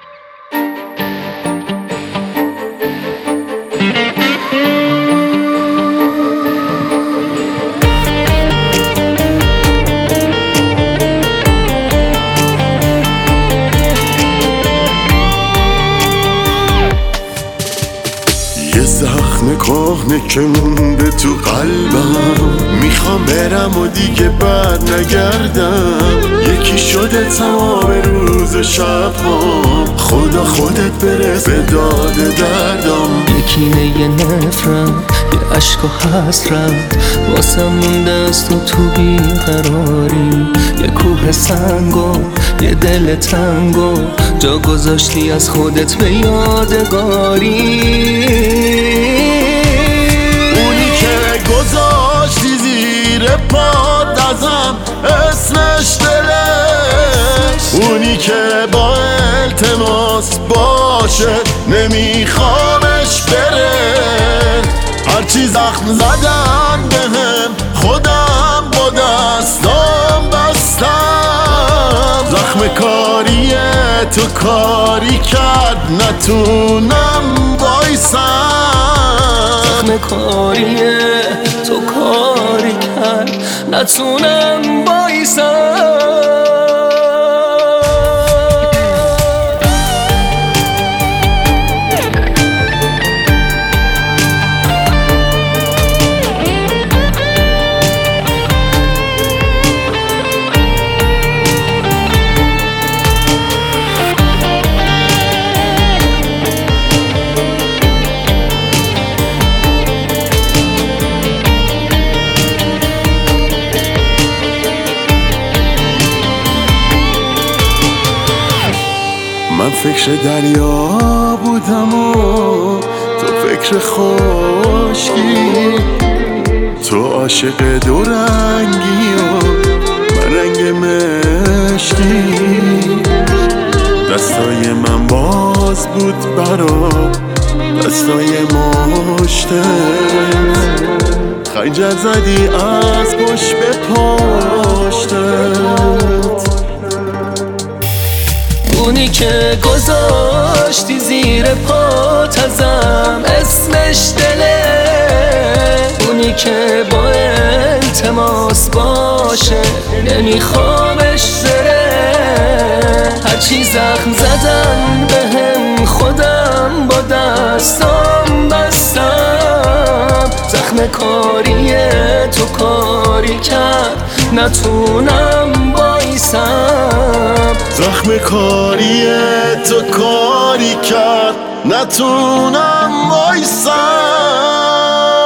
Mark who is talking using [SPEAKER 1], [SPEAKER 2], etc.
[SPEAKER 1] یه زخم کهنه که مونده تو قلبم، میخوام برم و دیگه بر نگردم. یکی شده تمام روز و شبام، خدا خودت برس به داد دردم.
[SPEAKER 2] یکی یه نفرت، یه عشق و حسرت واسم مونده از تو بیقراری. یه کوه سنگو یه دل تنگو جا گذاشتی از خودت به یادگاری.
[SPEAKER 1] اونی که گذاشتی زیر پات ازم اسمش دلش، اونی که با التماس باشه نمیخوامش بره. هرچی زخم زدن بهم خودم با دستام بستم. زخم کاری تو کاری کرد نتونم بایسم.
[SPEAKER 2] زخم کاری تو کاری کرد نتونم بایسم.
[SPEAKER 1] من فکر دریا بودم و تو فکر خشکی، تو عاشق دو رنگی و من رنگ مشکی. دستای من باز بود برا دستای مشتت، خنجر زدی از پشت به پشتت.
[SPEAKER 2] اونی که گذاشتی زیر پات ازم اسمش دله، اونی که با التماس باشه نمیخوامش بره. هرچی زخم زدن بهم خودم با دستام بستم. زخم کاری تو کاری کرد نتونم بایسم.
[SPEAKER 1] زخم کاری تو کاری کرد نتونم وایسم.